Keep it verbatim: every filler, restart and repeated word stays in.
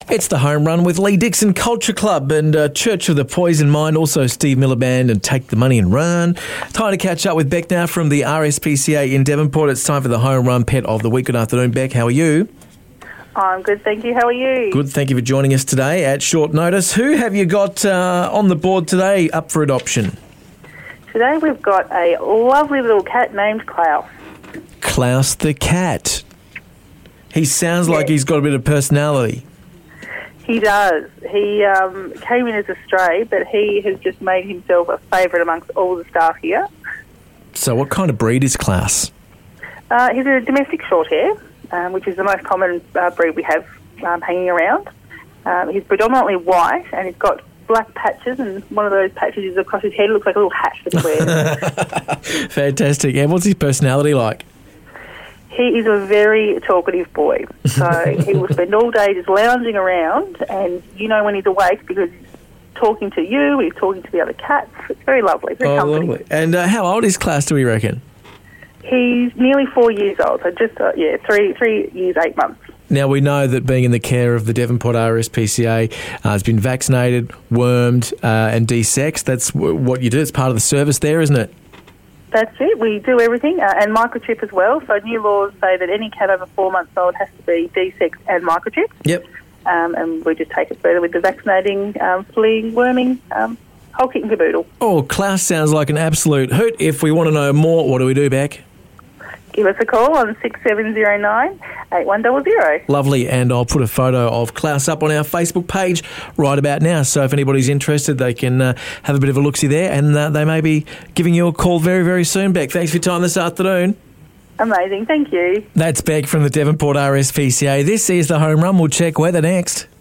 It's the Home Run with Lee Dixon Culture Club and uh, Church of the Poison Mind, also Steve Miller Band and Take the Money and Run. Time to catch up with Beck now from the R S P C A in Devonport. It's time for the Home Run Pet of the Week. Good afternoon, Beck. How are you? I'm good, thank you. How are you? Good, thank you for joining us today at short notice. Who have you got uh, on the board today up for adoption? Today we've got a lovely little cat named Klaus. Klaus the cat. He sounds like Yes. he's got a bit of personality. He does. He um, came in as a stray, but he has just made himself a favourite amongst all the staff here. So what kind of breed is Klaus? Uh, he's a domestic short hair, um, which is the most common uh, breed we have um, hanging around. Um, he's predominantly white, and he's got black patches, and one of those patches is across his head. It looks like a little hat that he wears. Fantastic. And what's his personality like? He is a very talkative boy, so he will spend all day just lounging around, and you know when he's awake because he's talking to you, he's talking to the other cats. It's very lovely, very Oh, comforting. lovely. And uh, how old is Klaus, do we reckon? He's nearly four years old, so just, uh, yeah, three three years, eight months. Now, we know that being in the care of the Devonport R S P C A uh, has been vaccinated, wormed uh, and desexed. That's w- what you do. It's part of the service there, isn't it? That's it. We do everything, uh, and microchip as well. So new laws say that any cat over four months old has to be desexed and microchipped. Yep. Um, and we just take it further with the vaccinating, um, fleeing, worming, um, whole kit and caboodle. Oh, Klaus sounds like an absolute hoot. If we want to know more, what do we do, Beck? Give us a call on six seven zero nine, eight one zero zero. Lovely, and I'll put a photo of Klaus up on our Facebook page right about now. So if anybody's interested, they can uh, have a bit of a look-see there, and uh, they may be giving you a call very, very soon, Beck. Thanks for your time this afternoon. Amazing, thank you. That's Beck from the Devonport R S P C A. This is the Home Run. We'll check weather next.